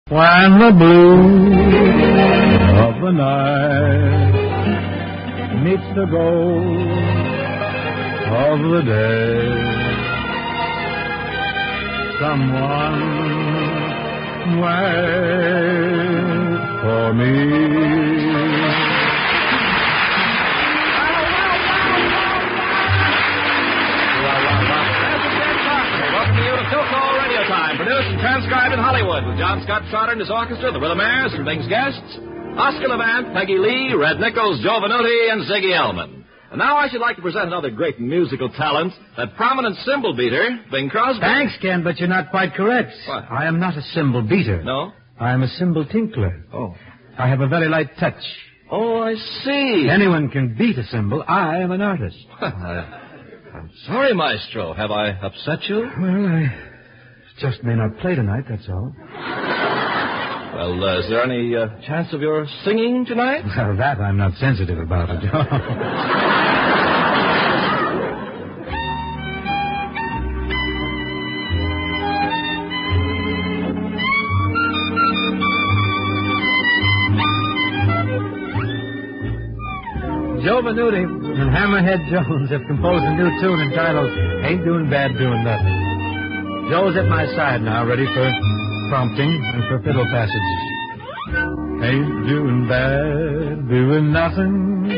When the blue of the night meets the gold of the day, someone wait for me. Produced and transcribed in Hollywood with John Scott Trotter and his orchestra, the Rhythmaires, and Bing's guests, Oscar Levant, Peggy Lee, Red Nichols, Joe Venuti, and Ziggy Elman. And now I should like to present another great musical talent, that prominent cymbal beater, Bing Crosby. Thanks, Ken, but you're not quite correct. What? I am not a cymbal beater. No? I am a cymbal tinkler. Oh. I have a very light touch. Oh, I see. Anyone can beat a cymbal. I am an artist. I'm sorry, Maestro. Have I upset you? Well, I just may not play tonight, that's all. Well, is there any chance of your singing tonight? Well, that I'm not sensitive about it. Joe Venuti and Hammerhead Jones have composed a new tune entitled Ain't Doing Bad Doing Nothing. Joe's at my side now, ready for prompting and for fiddle passages. Ain't doing bad, doing nothing,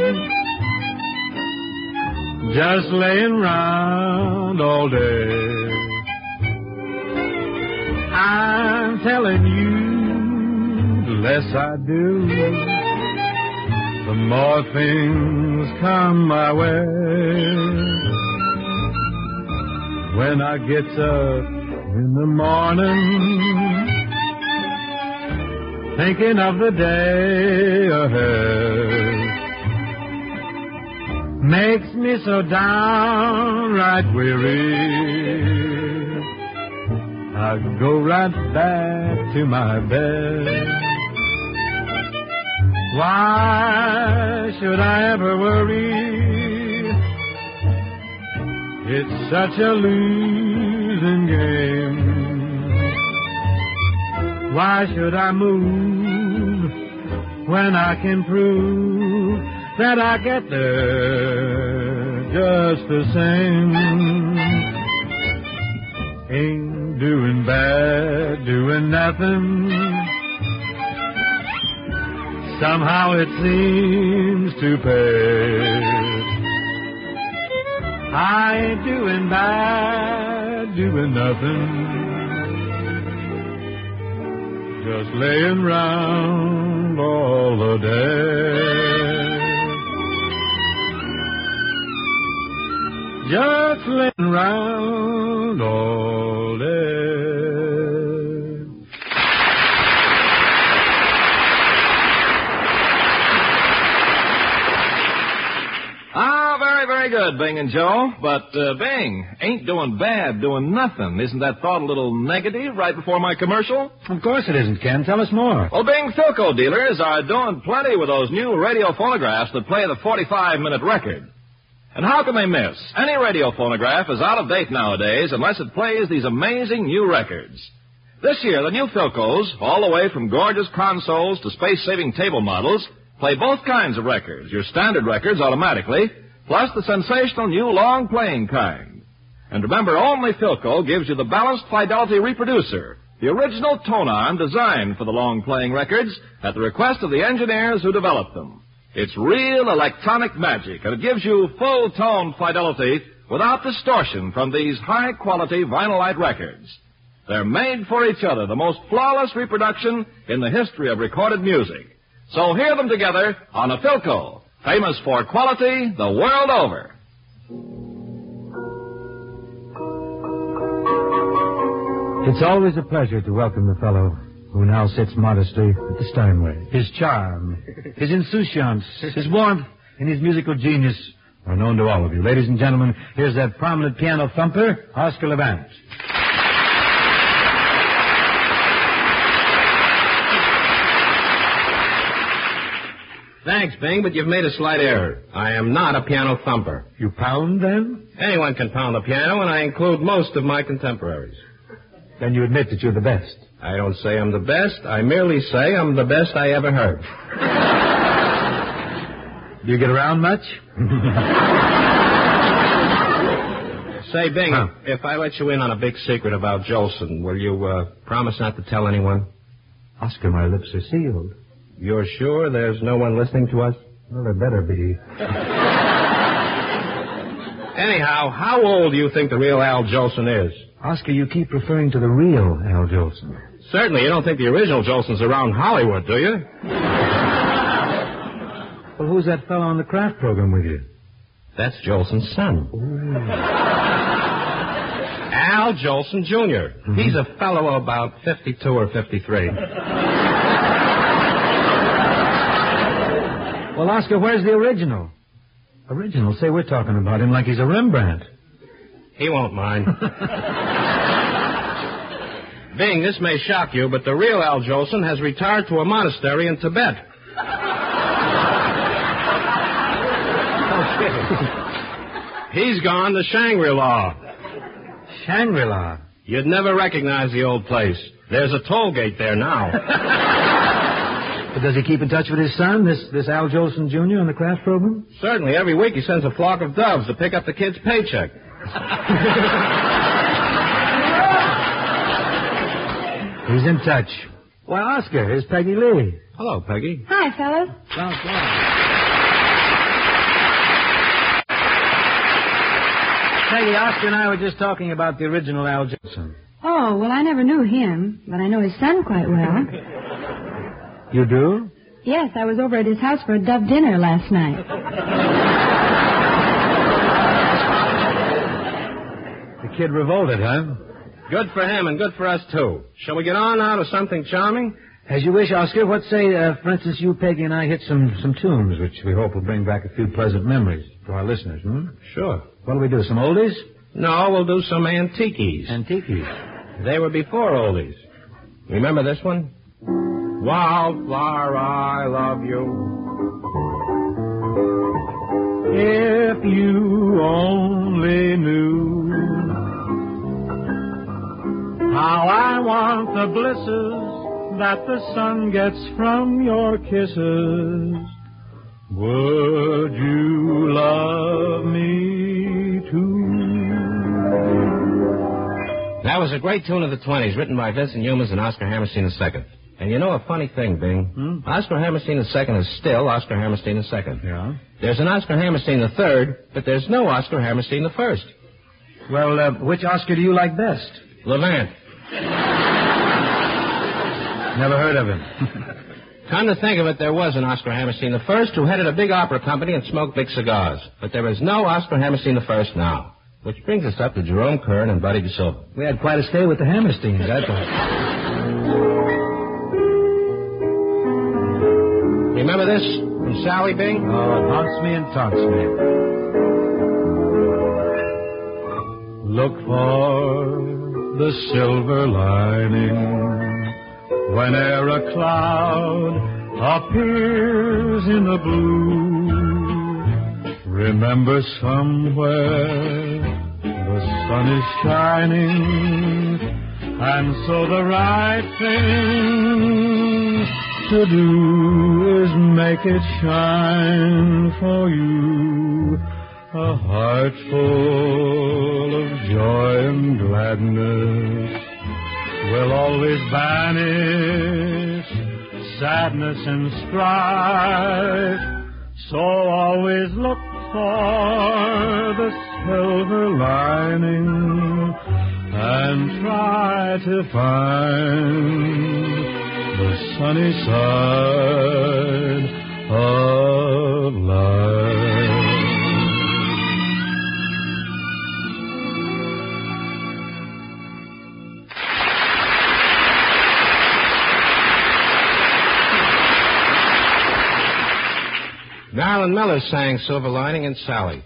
just laying round all day. I'm telling you, the less I do, the more things come my way. When I get up in the morning, thinking of the day ahead, makes me so downright weary, I go right back to my bed. Why should I ever worry? It's such a losing game. Why should I move when I can prove that I get there just the same? Ain't doing bad, doing nothing. Somehow it seems to pay. I ain't doing bad, doing nothing. Just laying round all the day. Just laying round all day. Very good, Bing and Joe. But, Bing, ain't doing bad, doing nothing. Isn't that thought a little negative right before my commercial? Of course it isn't, Ken. Tell us more. Well, Bing, Philco dealers are doing plenty with those new radio phonographs that play the 45-minute record. And how can they miss? Any radio phonograph is out of date nowadays unless it plays these amazing new records. This year, the new Philcos, all the way from gorgeous consoles to space-saving table models, play both kinds of records. Your standard records automatically, plus the sensational new long-playing kind. And remember, only Philco gives you the balanced fidelity reproducer, the original tone-arm designed for the long-playing records at the request of the engineers who developed them. It's real electronic magic, and it gives you full-tone fidelity without distortion from these high-quality vinylite records. They're made for each other, the most flawless reproduction in the history of recorded music. So hear them together on a Philco, famous for quality the world over. It's always a pleasure to welcome the fellow who now sits modestly at the Steinway. His charm, his insouciance, his warmth, and his musical genius are known to all of you. Ladies and gentlemen, here's that prominent piano thumper, Oscar Levant. Thanks, Bing, but you've made a slight error. I am not a piano thumper. You pound, then? Anyone can pound the piano, and I include most of my contemporaries. Then you admit that you're the best. I don't say I'm the best. I merely say I'm the best I ever heard. Do you get around much? Say, Bing, if I let you in on a big secret about Jolson, will you promise not to tell anyone? Oscar, my lips are sealed. You're sure there's no one listening to us? Well, there better be. Anyhow, how old do you think the real Al Jolson is? Oscar, you keep referring to the real Al Jolson. Certainly, you don't think the original Jolson's around Hollywood, do you? Well, who's that fellow on the Kraft program with you? That's Jolson's son. Ooh. Al Jolson, Jr. Mm-hmm. He's a fellow about 52 or 53. Well, Oscar, where's the original? Original? Say, we're talking about him like he's a Rembrandt. He won't mind. Bing, this may shock you, but the real Al Jolson has retired to a monastery in Tibet. He's gone to Shangri-La. Shangri-La? You'd never recognize the old place. There's a toll gate there now. But does he keep in touch with his son, this Al Jolson Jr. on the Kraft program? Certainly. Every week he sends a flock of doves to pick up the kid's paycheck. He's in touch. Why, Oscar, here's Peggy Lee. Hello, Peggy. Hi, fellas. Peggy, Oscar and I were just talking about the original Al Jolson. Oh, well, I never knew him, but I know his son quite well. You do? Yes, I was over at his house for a dove dinner last night. The kid revolted, huh? Good for him and good for us, too. Shall we get on now to something charming? As you wish, Oscar. What say, for instance, you, Peggy, and I hit some tunes, which we hope will bring back a few pleasant memories to our listeners, Sure. What'll we do, some oldies? No, we'll do some antiquies. Antiquies? They were before oldies. Remember this one? Wildflower, I love you. If you only knew how I want the blisses that the sun gets from your kisses, would you love me too? That was a great tune of the 20s, written by Vincent Youmans and Oscar Hammerstein II. And you know a funny thing, Bing? Oscar Hammerstein II is still Oscar Hammerstein II. Yeah? There's an Oscar Hammerstein III, but there's no Oscar Hammerstein I. Well, which Oscar do you like best? Levant. Never heard of him. Come to think of it, there was an Oscar Hammerstein I who headed a big opera company and smoked big cigars. But there is no Oscar Hammerstein I now. Which brings us up to Jerome Kern and Buddy DeSilva. We had quite a stay with the Hammersteins, I thought. Remember this from Sally, Bing? Oh, it haunts me and taunts me. Look for the silver lining whene'er a cloud appears in the blue. Remember somewhere the sun is shining, and so the right thing to do is make it shine for you. A heart full of joy and gladness will always banish sadness and strife. So always look for the silver lining and try to find the sunny side of life. Marilyn Miller sang Silver Lining and Sally.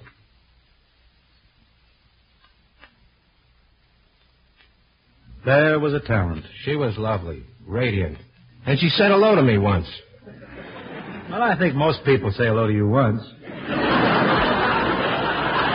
There was a talent. She was lovely, radiant. And she said hello to me once. Well, I think most people say hello to you once.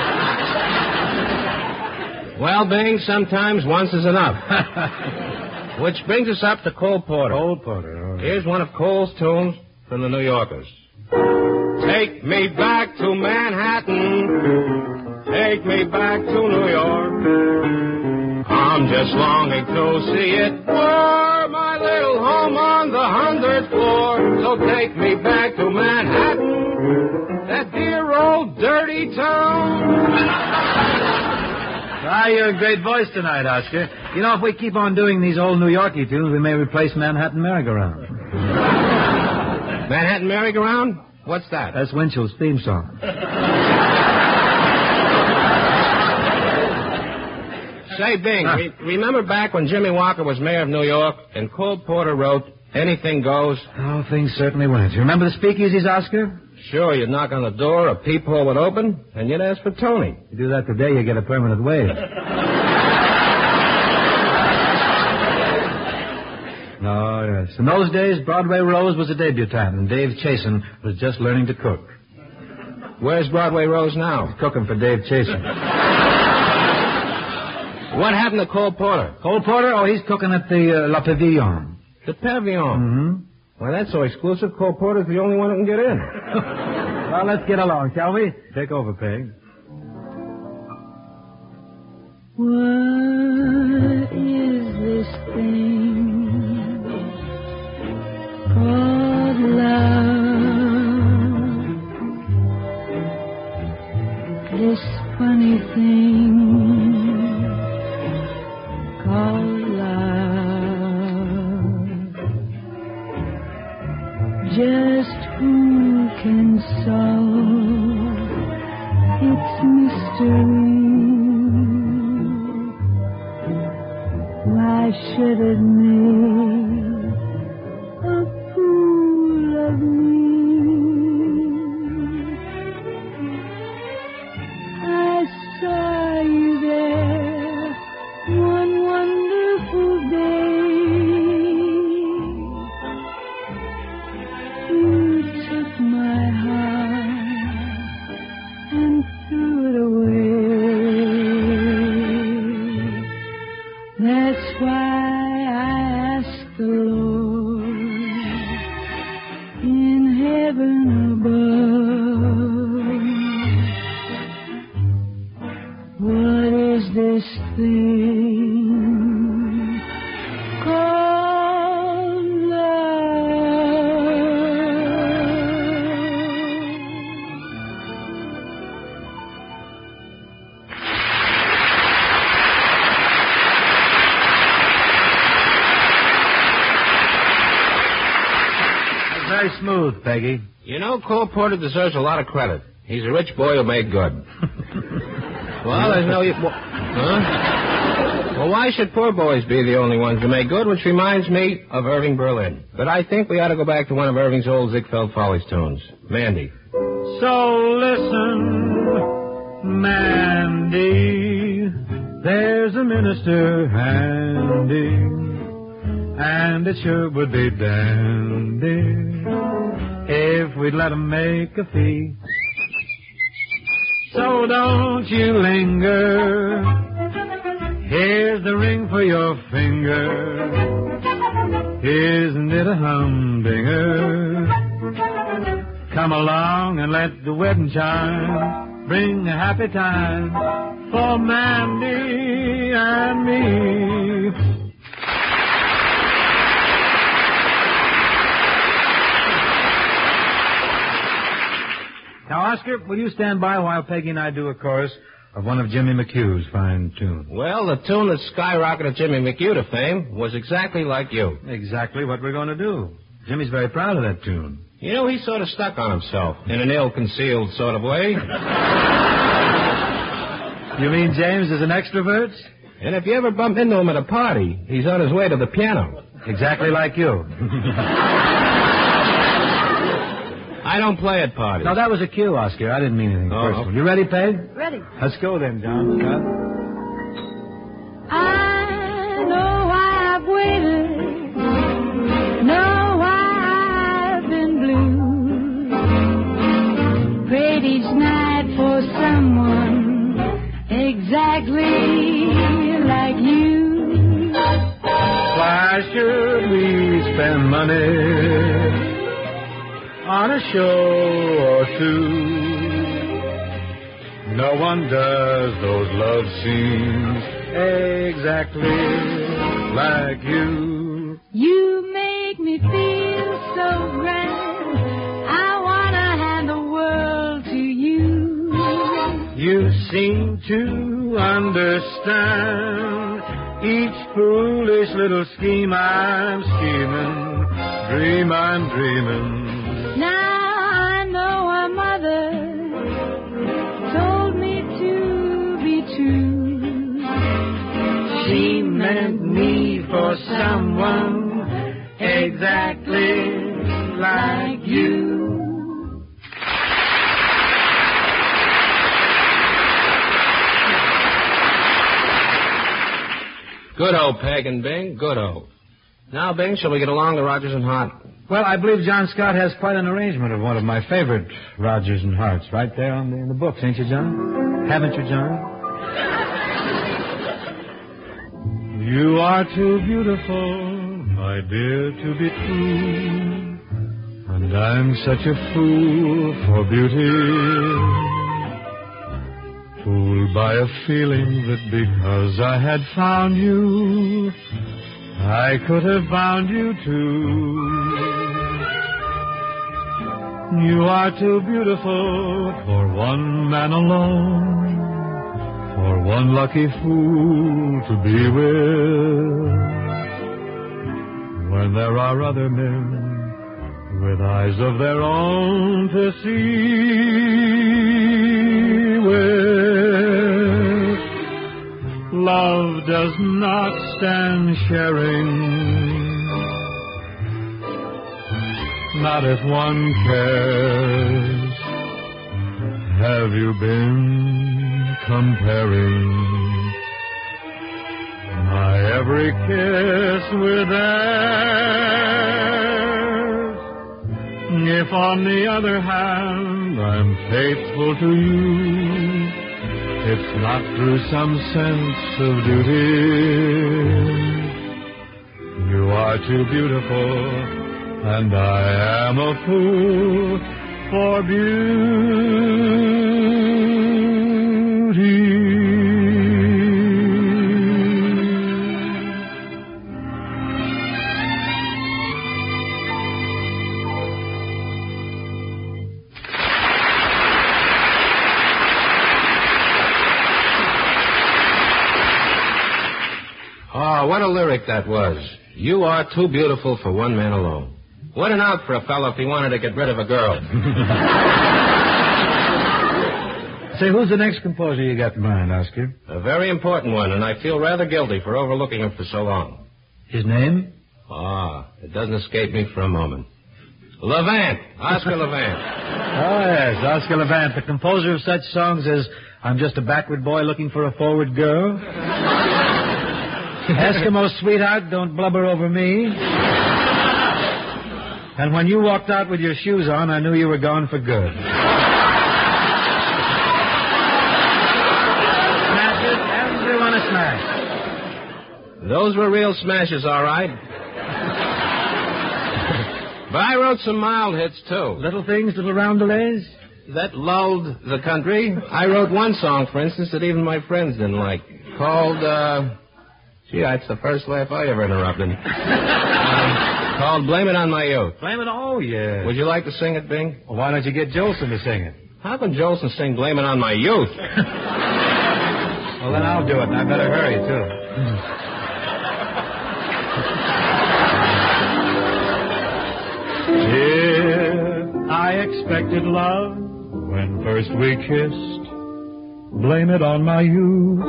Well, Bing, sometimes once is enough. Which brings us up to Cole Porter. Cole Porter. All right. Here's one of Cole's tunes from the New Yorkers. Take me back to Manhattan. Take me back to New York. I'm just longing to see it for my little home on the 100th floor. So take me back to Manhattan, that dear old dirty town. You're a great voice tonight, Oscar. You know, if we keep on doing these old New Yorkie tunes, we may replace Manhattan Merry-Go-Round. Manhattan Merry-Go-Round? What's that? That's Winchell's theme song. Say, Bing, remember back when Jimmy Walker was mayor of New York and Cole Porter wrote Anything Goes? Oh, things certainly went. You remember the speakeasies, Oscar? Sure, you'd knock on the door, a peephole would open, and you'd ask for Tony. You do that today, you get a permanent wage. Oh, yes. In those days, Broadway Rose was a debutante, and Dave Chasen was just learning to cook. Where's Broadway Rose now? He's cooking for Dave Chasen. What happened to Cole Porter? Cole Porter? Oh, he's cooking at the La Pavillon. The Pavillon? Mm-hmm. Why, that's so exclusive. Cole Porter's the only one who can get in. Well, let's get along, shall we? Take over, Peg. What is this thing called love? This funny thing called love. Just who can solve its mystery? Why should it make a fool of me? I saw you there one wonderful day. You took my heart and threw it away. That's why I asked the Lord in heaven above, what is this thing called love? Very smooth, Peggy. You know, Cole Porter deserves a lot of credit. He's a rich boy who made good. Well, there's no... Huh? Well, why should poor boys be the only ones who make good? Which reminds me of Irving Berlin. But I think we ought to go back to one of Irving's old Ziegfeld Follies tunes. Mandy. So listen, Mandy, there's a minister handy, and it sure would be dandy if we'd let him make a fee. So don't you linger, here's the ring for your finger, isn't it a humdinger? Come along and let the wedding chime bring a happy time for Mandy and me. Now, Oscar, will you stand by while Peggy and I do a chorus of one of Jimmy McHugh's fine tunes? Well, the tune that skyrocketed Jimmy McHugh to fame was exactly like you. Exactly what we're going to do. Jimmy's very proud of that tune. You know, he sort of stuck on himself in an ill-concealed sort of way. You mean James is an extrovert? And if you ever bump into him at a party, he's on his way to the piano. Exactly like you. I don't play at parties. No, that was a cue, Oscar. I didn't mean anything personal. You ready, Peg? Ready. Let's go then, John. I know I've waited, know I've been blue, prayed each night for someone exactly like you. Why spend money on a show or two. No one does those love scenes exactly like you. You make me feel so grand. I wanna hand the world to you. You seem to understand each foolish little scheme I'm scheming, dream I'm dreaming. Now I know a mother told me to be true. She meant me for someone exactly like you. Good-o, Peg and Bing, good-o. Now, Bing, shall we get along to Rodgers and Hart? Well, I believe John Scott has quite an arrangement of one of my favorite Rodgers and Harts right there in the books, ain't you, John? Haven't you, John? You are too beautiful, my dear, to be true. And I'm such a fool for beauty. Fooled by a feeling that because I had found you, I could have bound you too. You are too beautiful for one man alone, for one lucky fool to be with. When there are other men with eyes of their own to see with, love does not stand sharing. Not if one cares. Have you been comparing my every kiss with theirs? If on the other hand I'm faithful to you, it's not through some sense of duty. You are too beautiful, and I am a fool for beauty. Oh, what a lyric that was. You are too beautiful for one man alone. What an out for a fellow if he wanted to get rid of a girl. Say, who's the next composer you got in mind, Oscar? A very important one, and I feel rather guilty for overlooking him for so long. His name? It doesn't escape me for a moment. Levant. Oscar Levant. Oh, yes, Oscar Levant, the composer of such songs as I'm Just a Backward Boy Looking for a Forward Girl. Eskimo Sweetheart, Don't Blubber Over Me. And when you walked out with your shoes on, I knew you were gone for good. Smashes, everyone a smash. Those were real smashes, all right. But I wrote some mild hits, too. Little things, little roundelays? That lulled the country. I wrote one song, for instance, that even my friends didn't like, called, gee, that's the first laugh I ever interrupted. Called Blame It on My Youth. Blame it? Oh, yeah. Would you like to sing it, Bing? Well, why don't you get Jolson to sing it? How can Jolson sing Blame It on My Youth? Well, then I'll do it, and I better hurry, too. If I expected love when first we kissed, blame it on my youth.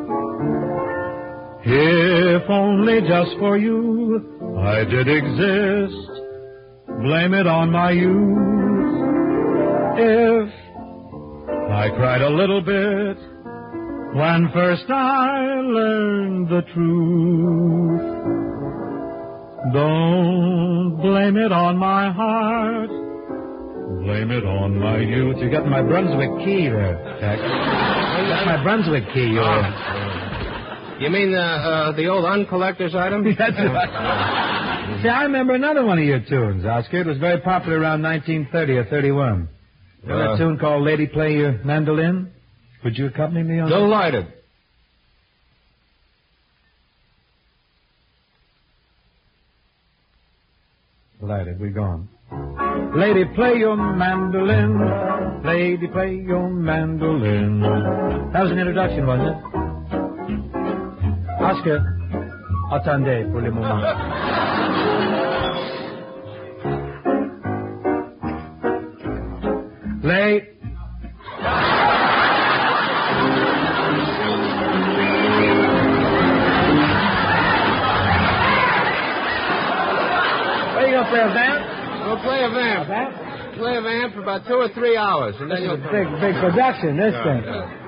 If only just for you I did exist, blame it on my youth. If I cried a little bit when first I learned the truth, don't blame it on my heart, blame it on my youth. You got my Brunswick key there, Jack. That's my Brunswick key, You mean the old uncollector's item? That's right. See, I remember another one of your tunes, Oscar. It was very popular around 1930 or 31. You know that tune called Lady Play Your Mandolin? Would you accompany me on that? Delighted. Delighted. We're gone. Lady, play your mandolin. Lady, play your mandolin. That was an introduction, wasn't it? Oscar, attendez pour le moment. Lay. What are you going to play, a vamp? We'll play a vamp. Play a vamp for about 2 or 3 hours, and then you'll... Big production, this thing.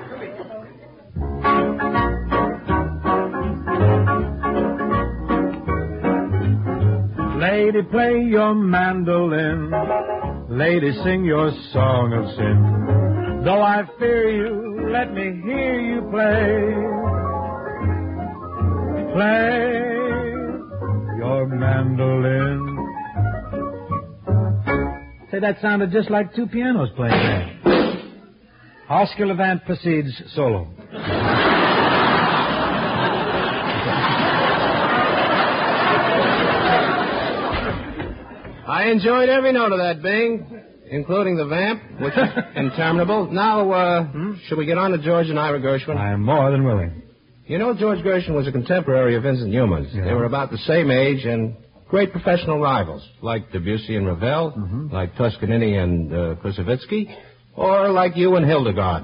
Lady, play your mandolin. Lady, sing your song of sin. Though I fear you, let me hear you play. Play your mandolin. Say, that sounded just like 2 pianos playing there. Oscar Levant proceeds solo. I enjoyed every note of that, Bing, including the vamp, which is interminable. Now, should we get on to George and Ira Gershwin? I am more than willing. You know, George Gershwin was a contemporary of Vincent Newman's. Yeah. They were about the same age and great professional rivals, like Debussy and Ravel, like Toscanini and Koussevitzky, or like you and Hildegard.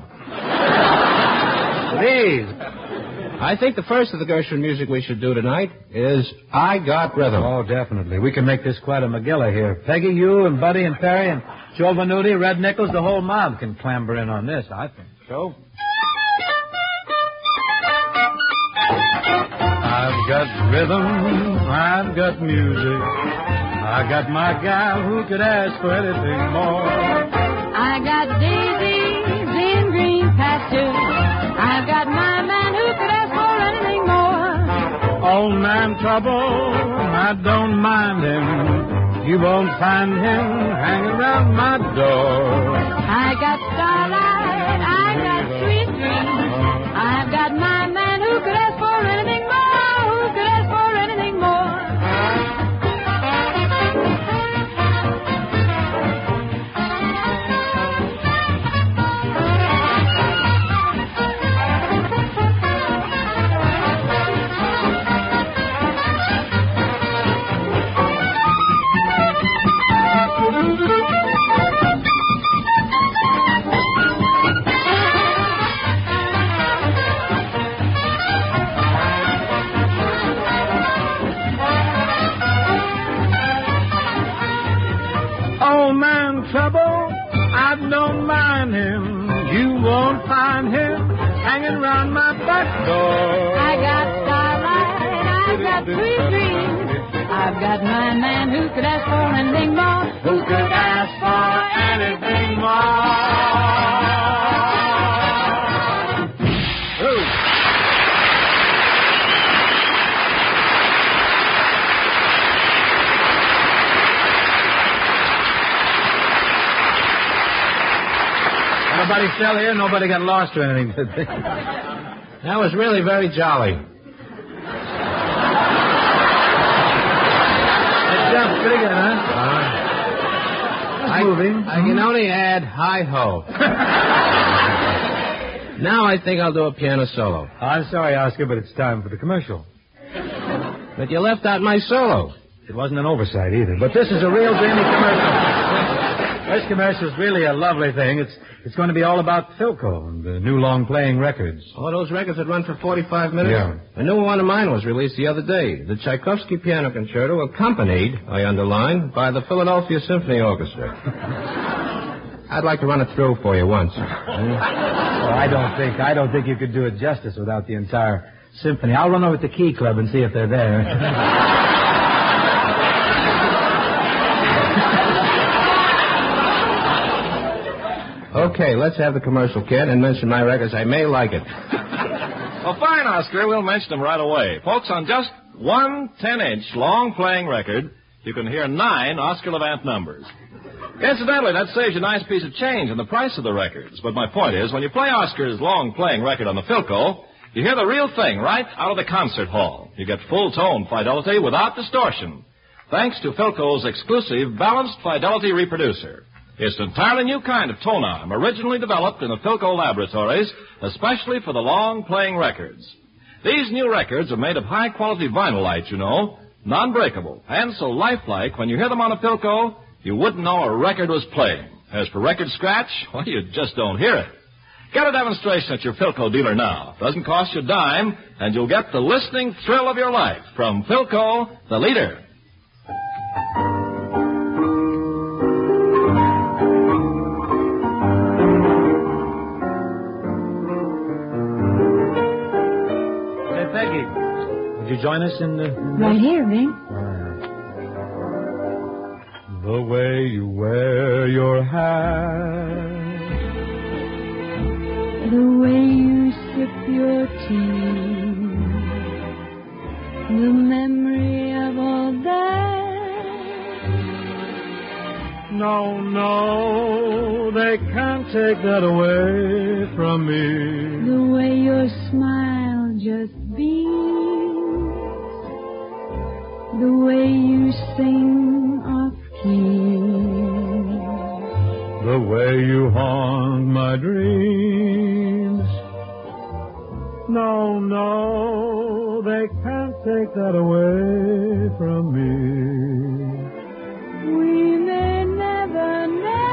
Please. I think the first of the Gershwin music we should do tonight is I Got Rhythm. Oh, definitely. We can make this quite a Megillah here. Peggy, you and Buddy and Perry and Joe Venuti, Red Nichols, the whole mob can clamber in on this, I think. Joe? I've got rhythm, I've got music. I got my gal who could ask for anything more. I got daisies in green pastures. I've got my man who could ask for anything more. Old man trouble, I don't mind him. You won't find him hanging around my door. I got starlight, I got sweet dreams. I've got my man who could ask for anything more, who could ask for anything more. Old man trouble, I don't mind him. You won't find him hanging around my back door. I got starlight, I got sweet dreams. I've got my man who could ask for anything more, who could ask for anything more. Nobody fell here, nobody got lost or anything. That was really very jolly. That jump's pretty good, huh? That's moving. I can only add hi-ho. Now I think I'll do a piano solo. I'm sorry, Oscar, but it's time for the commercial. But you left out my solo. It wasn't an oversight either, but this is a real dreamy commercial. This commercial is really a lovely thing. It's going to be all about Philco and the new long-playing records. Oh, those records that run for 45 minutes? Yeah. A new one of mine was released the other day. The Tchaikovsky Piano Concerto, accompanied, I underline, by the Philadelphia Symphony Orchestra. I'd like to run it through for you once. Oh, I don't think you could do it justice without the entire symphony. I'll run over to Key Club and see if they're there. Okay, let's have the commercial, kid, and mention my records. I may like it. Well, fine, Oscar. We'll mention them right away. Folks, on just one 10-inch long-playing record, you can hear 9 Oscar Levant numbers. Incidentally, that saves you a nice piece of change in the price of the records. But my point is, when you play Oscar's long-playing record on the Philco, you hear the real thing right out of the concert hall. You get full-tone fidelity without distortion, thanks to Philco's exclusive Balanced Fidelity Reproducer. It's an entirely new kind of tone arm, originally developed in the Philco laboratories, especially for the long-playing records. These new records are made of high-quality vinylite, you know, non-breakable, and so lifelike when you hear them on a Philco, you wouldn't know a record was playing. As for record scratch, well, you just don't hear it. Get a demonstration at your Philco dealer now. Doesn't cost you a dime, and you'll get the listening thrill of your life from Philco, the leader. Hey, Peggy, would you join us in the... Right here, Bing. The way you wear your hat, the way you sip your tea, the memory of all that. no, they can't take that away from me. The way your smile just beams, the way you sing off key, The way you haunt my dreams. No, they can't take that away from me. we may never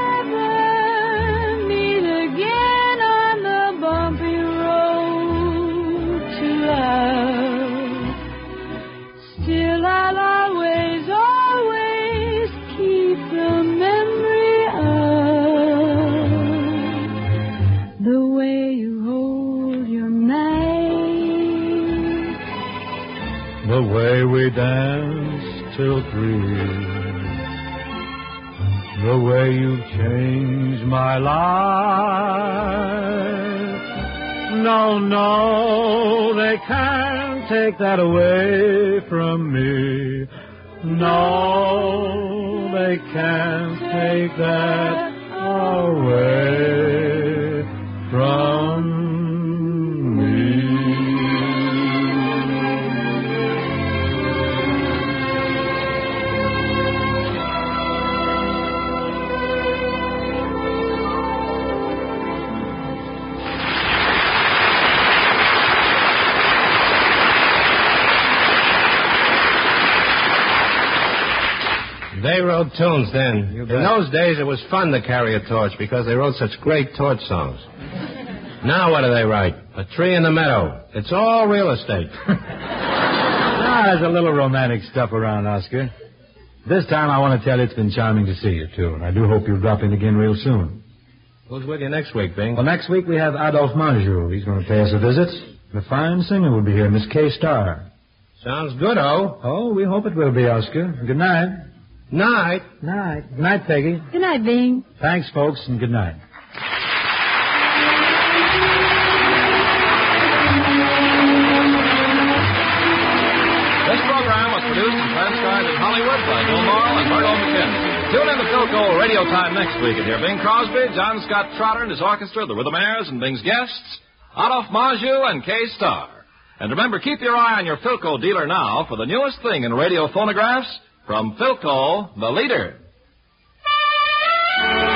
meet again on the bumpy road to love. Still, I'll always keep the memory of the way you hold your knife, The way we danced till 3. The way you've changed my life. No, they can't take that away from me. No, they can't take that away from me. They wrote tunes then. You In bet. those days, it was fun to carry a torch because they wrote such great torch songs. Now what do they write? A tree in the meadow. It's all real estate. There's a little romantic stuff around, Oscar. This time I want to tell you it's been charming to see you, too, and I do hope you'll drop in again real soon. Who's with you next week, Bing? Well, next week we have Adolphe Manjou. He's going to pay us a visit. The fine singer will be here, Miss Kay Starr. Sounds good, oh. Oh, we hope it will be, Oscar. Good night. Night. Night. Good night, Peggy. Good night, Bing. Thanks, folks, and good night. This program was produced and transcribed in Hollywood by Bill Morrill and Murdo McKinney. Tune in to Philco Radio Time next week and hear Bing Crosby, John Scott Trotter and his orchestra, the Rhythmaires, and Bing's guests, Adolphe Manjou and Kay Starr. And remember, keep your eye on your Philco dealer now for the newest thing in radio phonographs from Philco, the leader.